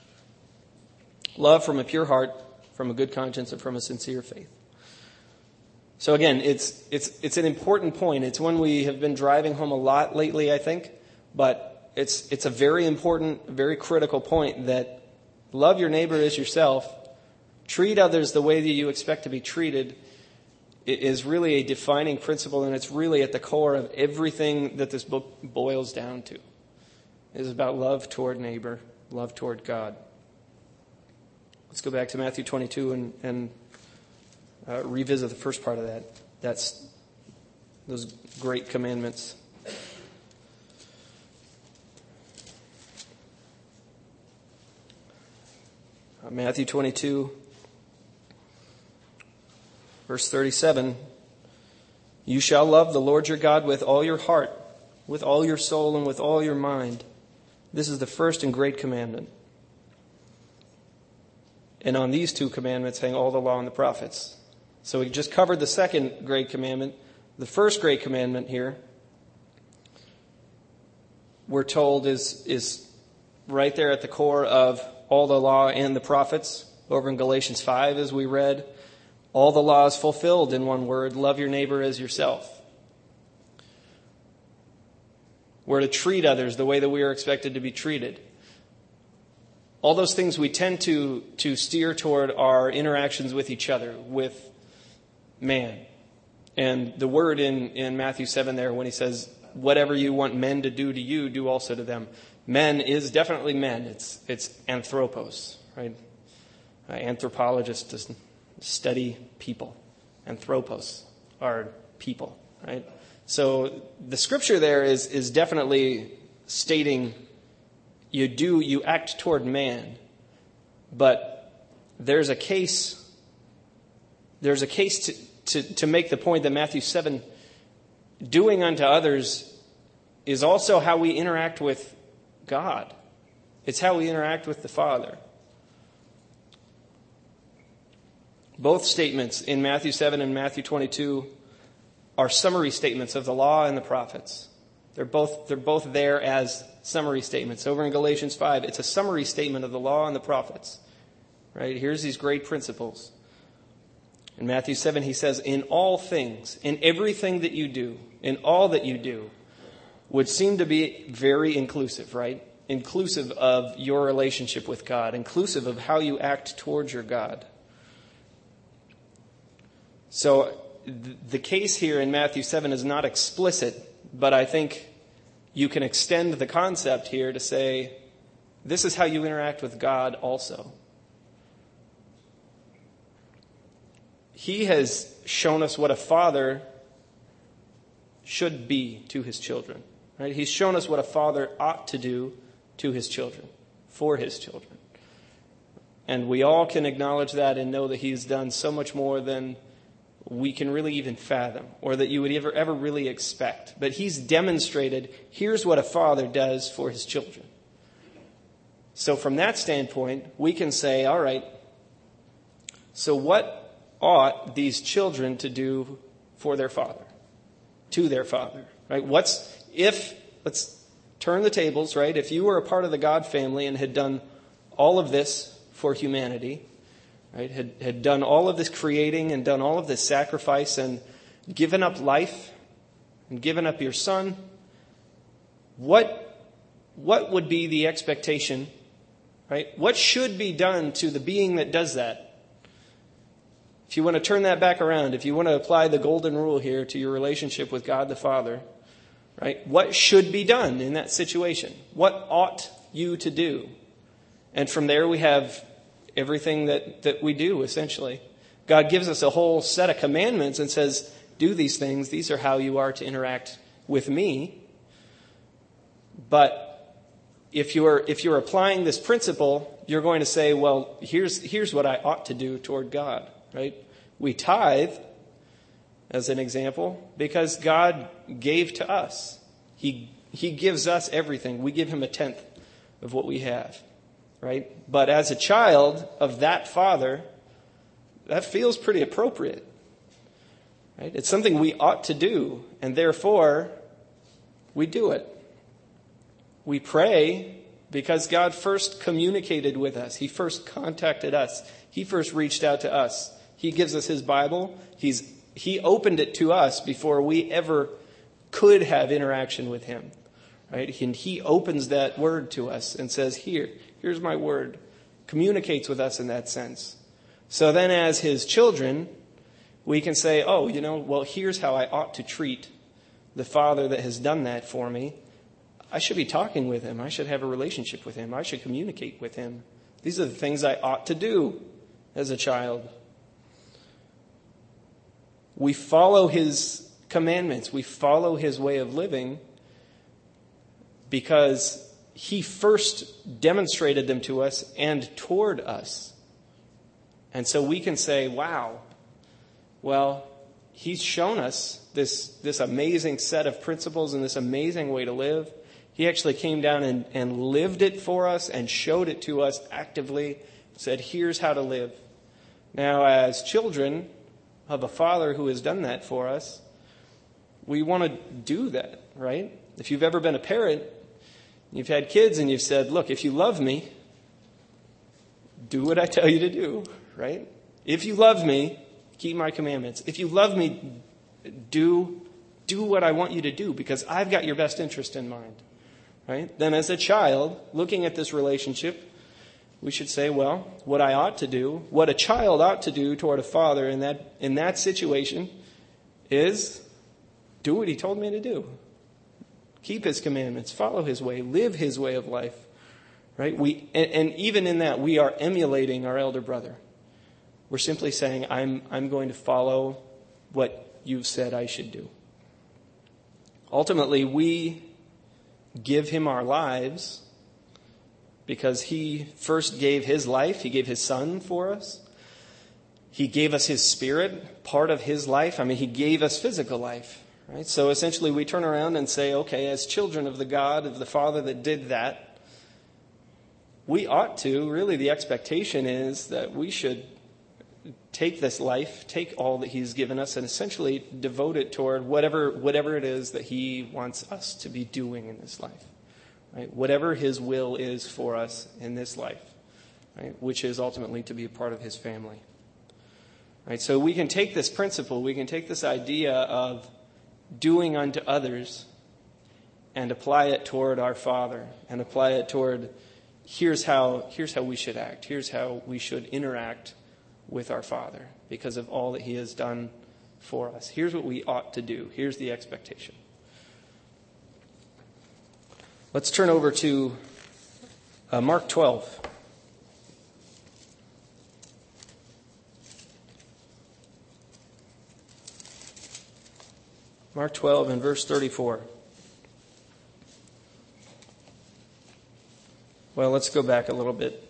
Love from a pure heart, from a good conscience, and from a sincere faith. So again, it's it's it's an important point. It's one we have been driving home a lot lately, I think. But it's it's a very important, very critical point that love your neighbor as yourself. Treat others the way that you expect to be treated is really a defining principle, and it's really at the core of everything that this book boils down to. It is about love toward neighbor, love toward God. Let's go back to Matthew twenty-two and, and uh, revisit the first part of that. That's those great commandments. Uh, Matthew twenty-two. Verse thirty-seven, you shall love the Lord your God with all your heart, with all your soul, and with all your mind. This is the first and great commandment. And on these two commandments hang all the law and the prophets. So we just covered the second great commandment. The first great commandment here, we're told, is, is right there at the core of all the law and the prophets. Over in Galatians five, as we read, all the law is fulfilled in one word, love your neighbor as yourself. We're to treat others the way that we are expected to be treated. All those things we tend to, to steer toward our interactions with each other, with man. And the word in, in Matthew seven there, when he says, whatever you want men to do to you, do also to them. Men is definitely men. It's, it's anthropos, right? Uh, anthropologist doesn't study people. Anthropos are people, right? So the scripture there is, is definitely stating you do, you act toward man, but there's a case, there's a case to, to, to make the point that Matthew seven, doing unto others, is also how we interact with God. It's how we interact with the Father. Both statements in Matthew seven and Matthew twenty-two are summary statements of the law and the prophets. They're both, they're both there as summary statements. Over in Galatians five, it's a summary statement of the law and the prophets. Right? Here's these great principles. In Matthew seven, he says, in all things, in everything that you do, in all that you do, would seem to be very inclusive, right? Inclusive of your relationship with God, inclusive of how you act towards your God. So the case here in Matthew seven is not explicit, but I think you can extend the concept here to say, this is how you interact with God also. He has shown us what a father should be to his children. Right? He's shown us what a father ought to do to his children, for his children. And we all can acknowledge that and know that he's done so much more than we can really even fathom, or that you would ever, ever really expect. But he's demonstrated, here's what a father does for his children. So from that standpoint, we can say, all right, so what ought these children to do for their father, to their father, right? What's, if, let's turn the tables, right? If you were a part of the God family and had done all of this for humanity, right, had, had done all of this creating and done all of this sacrifice and given up life and given up your son what, what would be the expectation, right? What should be done to the being that does that? If you want to turn that back around, if you want to apply the golden rule here to your relationship with God the Father, right? What should be done in that situation? What ought you to do? And from there we have everything that, that we do, essentially. God gives us a whole set of commandments and says, do these things. These are how you are to interact with me. But if you're if you're applying this principle, you're going to say, well, here's here's what I ought to do toward God, right? We tithe, as an example, because God gave to us. He He gives us everything. We give him a tenth of what we have, right? But as a child of that Father, that feels pretty appropriate, right? It's something we ought to do, and therefore we do it. We pray because God first communicated with us. He first contacted us. He first reached out to us. He gives us his Bible. He's He opened it to us before we ever could have interaction with him, right? And he opens that word to us and says, here, here's my word. Communicates with us in that sense. So then as his children, we can say, oh, you know, well, here's how I ought to treat the Father that has done that for me. I should be talking with him. I should have a relationship with him. I should communicate with him. These are the things I ought to do as a child. We follow his commandments. We follow his way of living because he first demonstrated them to us and toward us. And so we can say, wow, well, he's shown us this, this amazing set of principles and this amazing way to live. He actually came down and, and lived it for us and showed it to us actively, said, here's how to live. Now, as children of a Father who has done that for us, we want to do that, right? If you've ever been a parent, you've had kids and you've said, look, if you love me, do what I tell you to do, right? If you love me, keep my commandments. If you love me, do, do what I want you to do because I've got your best interest in mind, right? Then as a child, looking at this relationship, we should say, well, what I ought to do, what a child ought to do toward a father in that, in that situation is do what he told me to do. Keep his commandments, follow his way, live his way of life, right? We, and, and even in that, we are emulating our elder brother. We're simply saying, I'm, I'm going to follow what you've said I should do. Ultimately, we give him our lives because he first gave his life. He gave his son for us. He gave us his spirit, part of his life. I mean, he gave us physical life, right? So essentially we turn around and say, okay, as children of the God, of the Father that did that, we ought to, really the expectation is that we should take this life, take all that he's given us, and essentially devote it toward whatever whatever it is that he wants us to be doing in this life. Right? Whatever his will is for us in this life, right? Which is ultimately to be a part of his family. Right? So we can take this principle, we can take this idea of doing unto others and apply it toward our Father and apply it toward here's how here's how we should act, here's how we should interact with our Father because of all that he has done for us. Here's what we ought to do. Here's the expectation. Let's turn over to uh, Mark twelve. Mark twelve and verse thirty-four. Well, let's go back a little bit.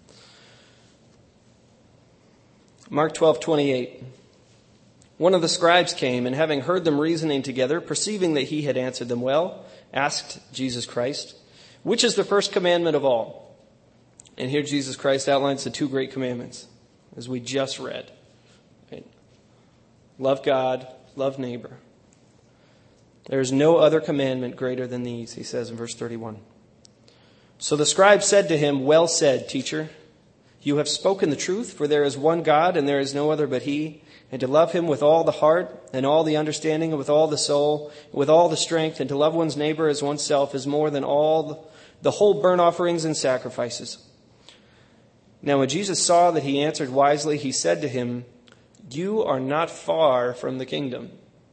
Mark twelve twenty-eight. One of the scribes came, and having heard them reasoning together, perceiving that he had answered them well, asked Jesus Christ, which is the first commandment of all? And here Jesus Christ outlines the two great commandments, as we just read. Right? Love God, love neighbor. There is no other commandment greater than these, he says in verse thirty-one. So the scribe said to him, well said, teacher. You have spoken the truth, for there is one God and there is no other but he. And to love him with all the heart and all the understanding and with all the soul, and with all the strength, and to love one's neighbor as oneself is more than all the, the whole burnt offerings and sacrifices. Now when Jesus saw that he answered wisely, he said to him, you are not far from the kingdom.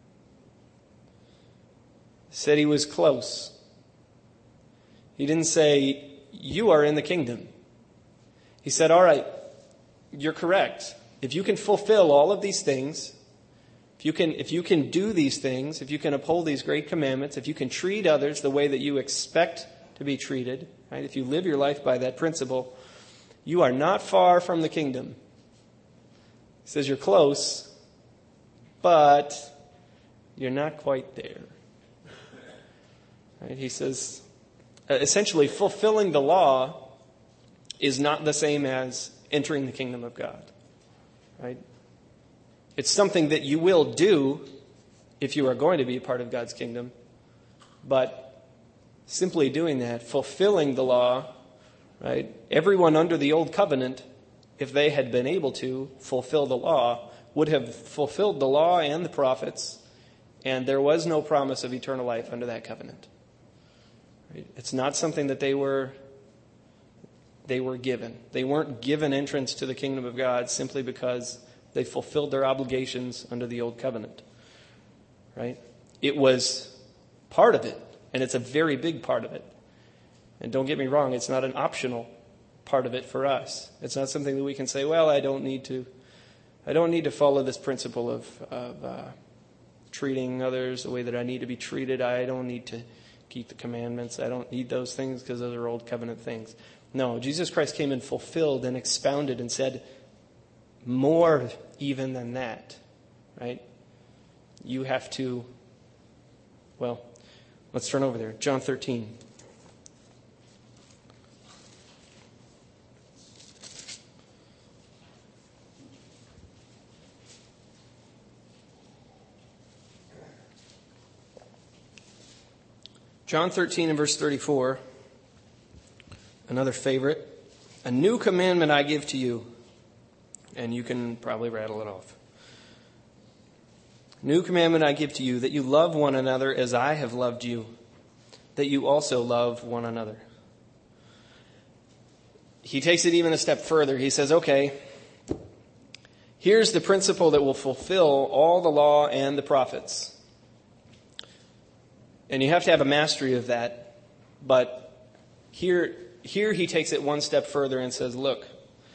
He said he was close. He didn't say, you are in the kingdom. He said, all right, you're correct. If you can fulfill all of these things, if you can, if you can do these things, if you can uphold these great commandments, if you can treat others the way that you expect to be treated, right? If you live your life by that principle, you are not far from the kingdom. He says you're close, but you're not quite there. Right? He says, essentially, fulfilling the law is not the same as entering the kingdom of God. Right? It's something that you will do if you are going to be a part of God's kingdom. But simply doing that, fulfilling the law, right? Everyone under the old covenant, if they had been able to fulfill the law, would have fulfilled the law and the prophets, and there was no promise of eternal life under that covenant. Right? It's not something that they were they were given. They weren't given entrance to the kingdom of God simply because they fulfilled their obligations under the old covenant. Right? It was part of it, and it's a very big part of it. And don't get me wrong, it's not an optional part of it for us. It's not something that we can say, well, I don't need to I don't need to follow this principle of, of uh, treating others the way that I need to be treated. I don't need to keep the commandments. I don't need those things because those are old covenant things. No, Jesus Christ came and fulfilled and expounded and said more even than that, right? You have to, well, let's turn over there. John thirteen. John thirteen and verse thirty-four. Another favorite. A new commandment I give to you. And you can probably rattle it off. New commandment I give to you, that you love one another as I have loved you, that you also love one another. He takes it even a step further. He says, okay, here's the principle that will fulfill all the law and the prophets. And you have to have a mastery of that. But here, here he takes it one step further and says, look,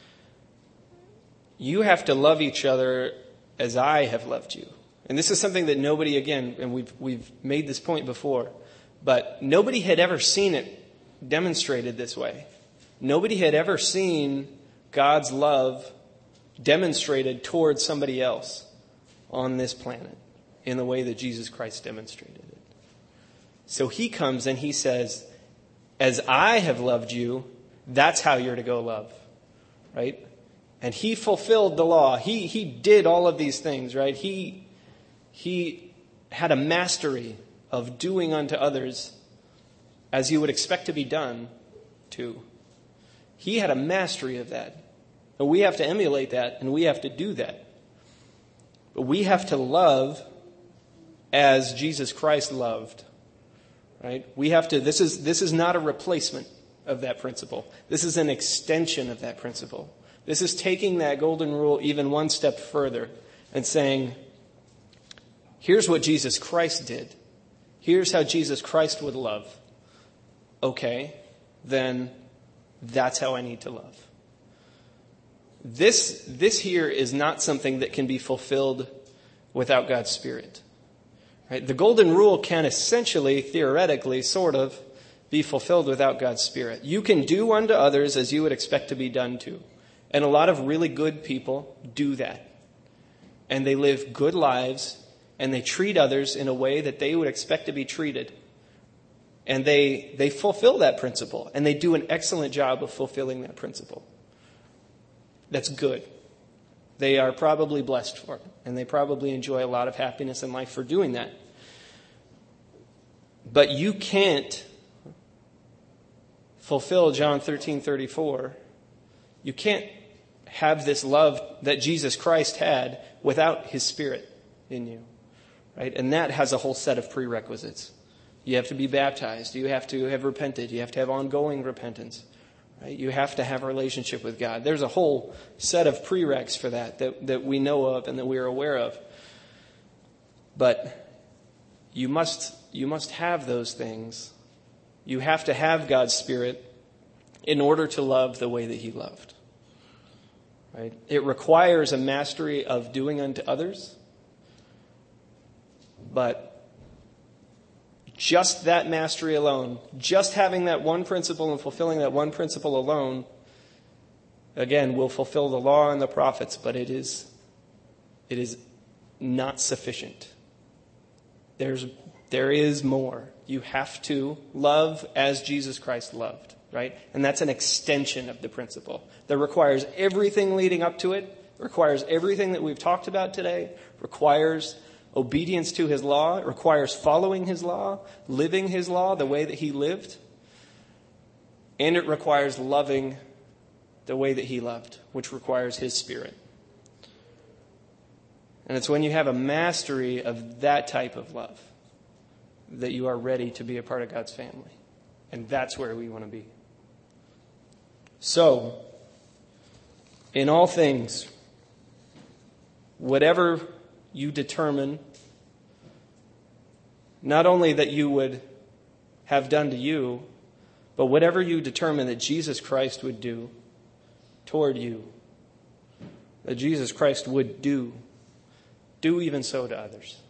you have to love each other as I have loved you. And this is something that nobody, again, and we've we've made this point before, but nobody had ever seen it demonstrated this way. Nobody had ever seen God's love demonstrated towards somebody else on this planet in the way that Jesus Christ demonstrated it. So he comes and he says, as I have loved you, that's how you're to go love, right? And he fulfilled the law. He he did all of these things, right? He he had a mastery of doing unto others as you would expect to be done to. He had a mastery of that. And we have to emulate that, and we have to do that. But we have to love as Jesus Christ loved. Right? We have to, this is this is not a replacement of that principle. This is an extension of that principle. This is taking that golden rule even one step further and saying, here's what Jesus Christ did. Here's how Jesus Christ would love. Okay, then that's how I need to love. This, this here is not something that can be fulfilled without God's Spirit. Right? The golden rule can essentially, theoretically, sort of, be fulfilled without God's Spirit. You can do unto others as you would expect to be done to. And a lot of really good people do that. And they live good lives, and they treat others in a way that they would expect to be treated. And they they fulfill that principle, and they do an excellent job of fulfilling that principle. That's good. They are probably blessed for it, and they probably enjoy a lot of happiness in life for doing that. But you can't fulfill John thirteen thirty-four. You can't have this love that Jesus Christ had without his Spirit in you, right? And that has a whole set of prerequisites. You have to be baptized. You have to have repented. You have to have ongoing repentance, right? You have to have a relationship with God. There's a whole set of prereqs for that, that that we know of and that we are aware of. But you must you must have those things. You have to have God's Spirit in order to love the way that he loved. Right? It requires a mastery of doing unto others, but just that mastery alone, just having that one principle and fulfilling that one principle alone, again, will fulfill the law and the prophets, but it is, it is not sufficient. There's, there is more. You have to love as Jesus Christ loved. Right? And that's an extension of the principle that requires everything leading up to it, requires everything that we've talked about today, requires obedience to his law, it requires following his law, living his law the way that he lived, and it requires loving the way that he loved, which requires his Spirit. And it's when you have a mastery of that type of love that you are ready to be a part of God's family. And that's where we want to be. So, in all things, whatever you determine, not only that you would have done to you, but whatever you determine that Jesus Christ would do toward you, that Jesus Christ would do, do even so to others.